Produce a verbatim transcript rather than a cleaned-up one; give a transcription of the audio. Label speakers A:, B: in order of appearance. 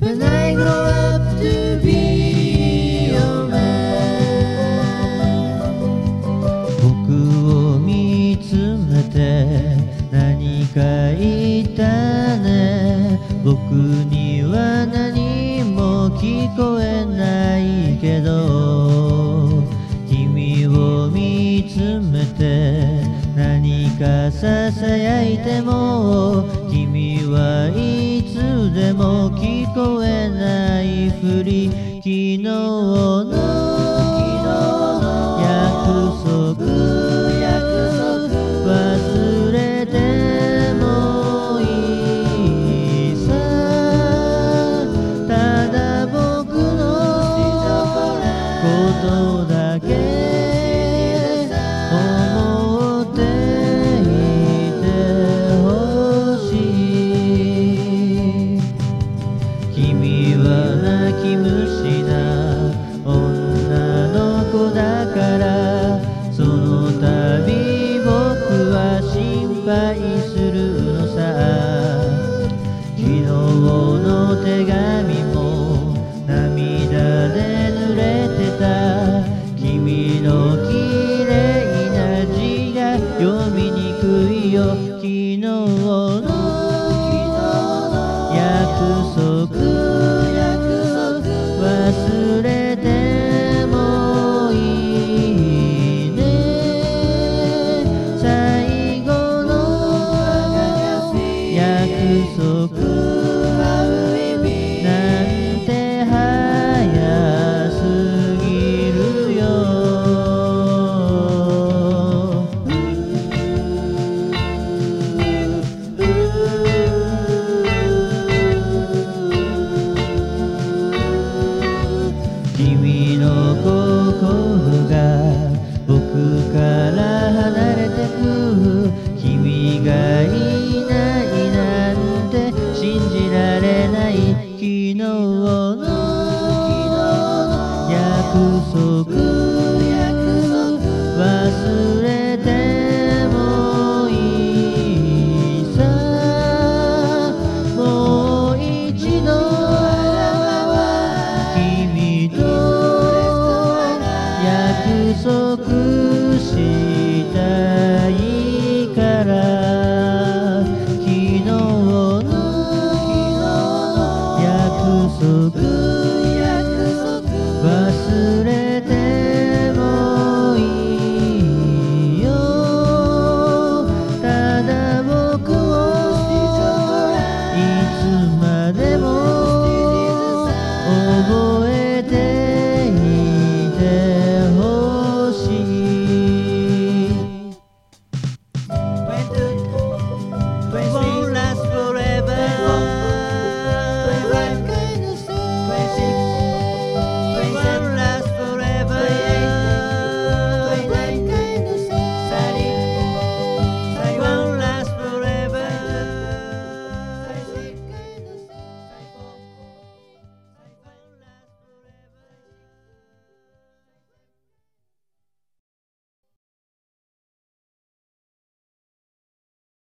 A: When I grow up to be your man
B: 僕を見つめて何か言ったね。僕には何も聞こえないけど、君を見つめて何かささやいても、君はいつでも聞こえないふり。昨日の約束忘れてもいいさ。ただ僕のことだけ思っていてほしい。君は泣き虫な女の子だから、その度僕は心配するのさ。昨日の手紙も涙で濡れてた。君の綺麗な字が読みにくいよ。昨日の約束忘れてもいいね。最後の約束なんて早すぎるよ。君の心が僕から離れてく。君がいないなんて信じられない。昨日の約束忘れてもいいさ。もう一度君と約束したいから。昨日の約束